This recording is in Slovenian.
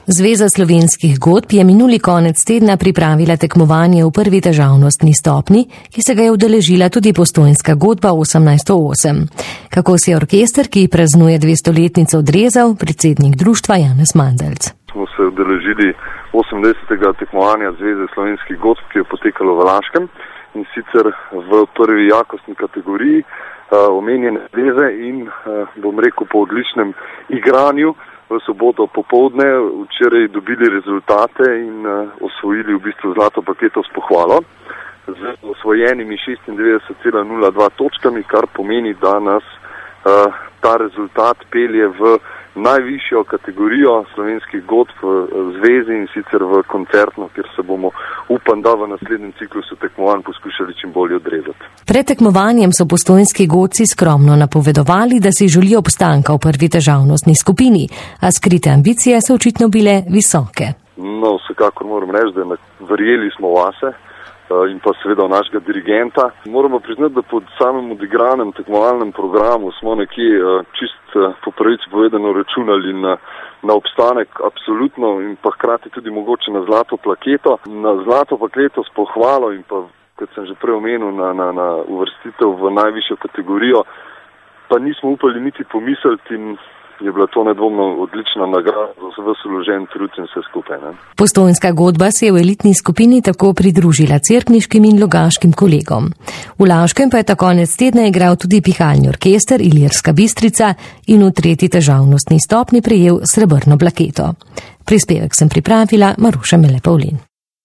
Zveza slovenskih godb je minuli konec tedna pripravila tekmovanje v prvi težavnostni stopnji, ki se ga je udeležila tudi postojnska godba 1808. Kako si je orkester, ki praznuje 200-letnico, odrezal, predsednik društva Janez Mandelc. Smo se udeležili 80. tekmovanja Zveze slovenskih godb, ki je potekalo v Laškem, in sicer v prvi jakostni kategoriji omenjene zveze in po odličnem igranju v soboto popoldne včeraj dobili rezultate in osvojili v bistvu zlato paketo s pohvalo z osvojenimi 96,02 točkami, kar pomeni, da nas ta rezultat pelje v najvišjo kategorijo slovenskih godb v zvezi, in sicer v koncertno, kjer se bomo, upam, da v naslednjem ciklusu tekmovanj poskušali čim bolje odrezati. Pred tekmovanjem so postojnski godci skromno napovedovali, da si želijo obstanka v prvi težavnostni skupini, a skrite ambicije so očitno bile visoke. No, vsekakor moram reči, da verjeli smo vase in pa seveda našega dirigenta. Moramo priznati, da pod samem odigranem tekmovalnem programu smo nekje čist po pravici povedano računali na obstanek absolutno in pa hkrati tudi mogoče na zlato plaketo. Na zlato plaketo s pohvalo in pa, kot sem že prej omenil, na uvrstitev v najvišjo kategorijo, pa nismo upali niti pomisliti in je bila to nedvomno odlična nagrada za vse vložen trud in vse skupaj. Postojnska godba se je v elitni skupini tako pridružila cerkniškim in logaškim kolegom. V Laškem pa je ta konec tedna igral tudi pihalni orkester Ilirska Bistrica in v tretji težavnostni stopni prejel srebrno plaketo. Prispevek sem pripravila Maruša Mele Pavlin.